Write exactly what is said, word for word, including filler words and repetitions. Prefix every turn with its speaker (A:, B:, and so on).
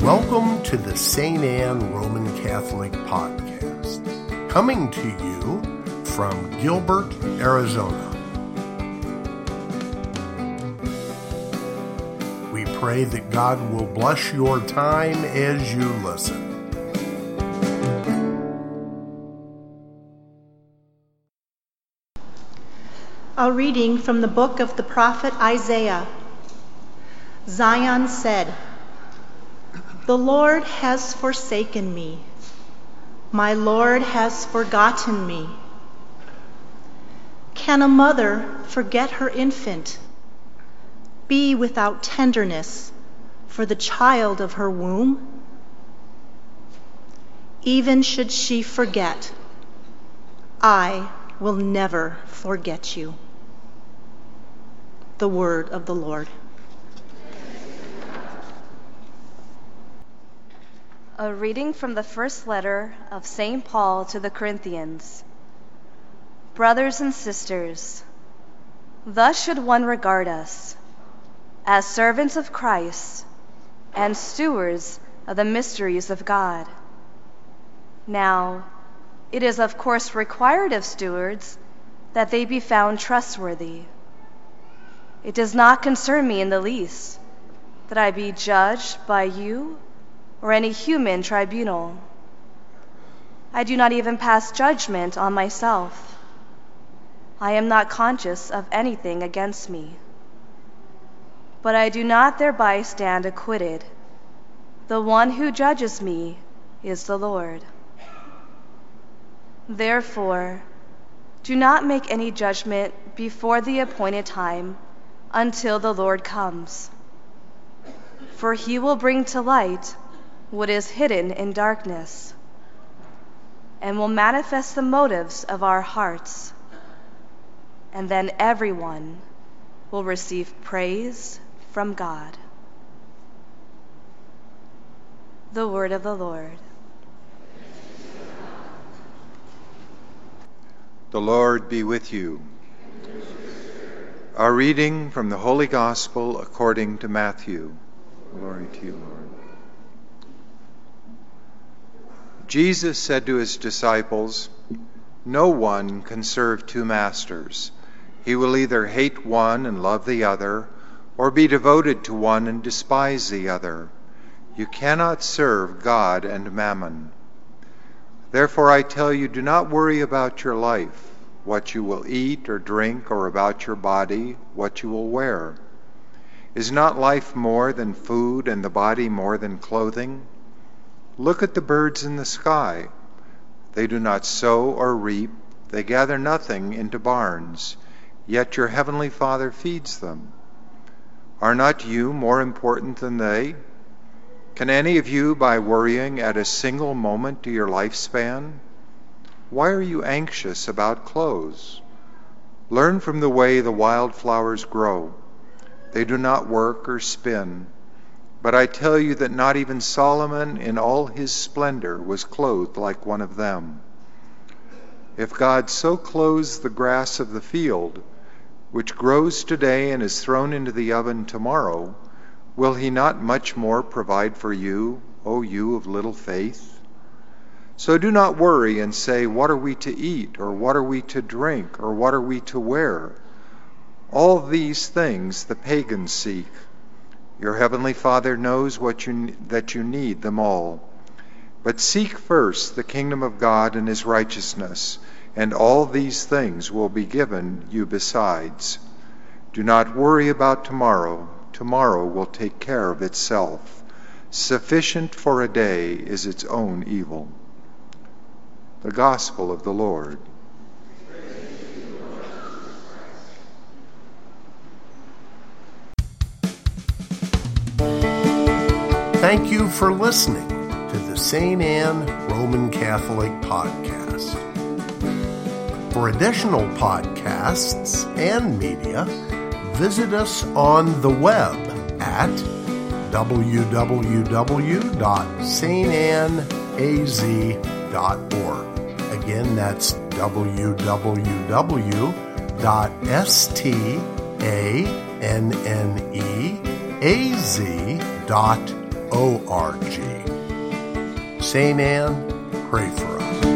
A: Welcome to the Saint Anne Roman Catholic Podcast, coming to you from Gilbert, Arizona. We pray that God will bless your time as you listen.
B: A reading from the book of the prophet Isaiah. Zion said, "The Lord has forsaken me. My Lord has forgotten me." Can a mother forget her infant, be without tenderness for the child of her womb? Even should she forget, I will never forget you. The word of the Lord.
C: A reading from the first letter of Saint Paul to the Corinthians. Brothers and sisters, thus should one regard us, as servants of Christ and stewards of the mysteries of God. Now, it is of course required of stewards that they be found trustworthy. It does not concern me in the least that I be judged by you or any human tribunal. I do not even pass judgment on myself. I am not conscious of anything against me. But I do not thereby stand acquitted. The one who judges me is the Lord. Therefore, do not make any judgment before the appointed time until the Lord comes. For he will bring to light what is hidden in darkness, and will manifest the motives of our hearts. And then everyone will receive praise from God. The word of the Lord.
D: The Lord be with you. Our reading from the Holy Gospel according to Matthew. Glory to you, Lord. Jesus said to his disciples, "No one can serve two masters. He will either hate one and love the other, or be devoted to one and despise the other. You cannot serve God and Mammon. Therefore I tell you, do not worry about your life, what you will eat or drink, or about your body, what you will wear. Is not life more than food, and the body more than clothing? Look at the birds in the sky. They do not sow or reap, they gather nothing into barns, yet your heavenly Father feeds them. Are not you more important than they? Can any of you, by worrying, add a single moment to your lifespan? Why are you anxious about clothes? Learn from the way the wildflowers grow. They do not work or spin. But I tell you that not even Solomon in all his splendor was clothed like one of them. If God so clothes the grass of the field, which grows today and is thrown into the oven tomorrow, will he not much more provide for you, O you of little faith? So do not worry and say, what are we to eat, or what are we to drink, or what are we to wear? All these things the pagans seek. Your heavenly Father knows what you, that you need them all. But seek first the kingdom of God and his righteousness, and all these things will be given you besides. Do not worry about tomorrow. Tomorrow will take care of itself. Sufficient for a day is its own evil. The Gospel of the Lord.
A: Thank you for listening to the Saint Anne Roman Catholic Podcast. For additional podcasts and media, visit us on the web at w w w dot saint anne a z dot org. Again, that's w w w dot saint anne a z dot O R G. Saint Anne, pray for us.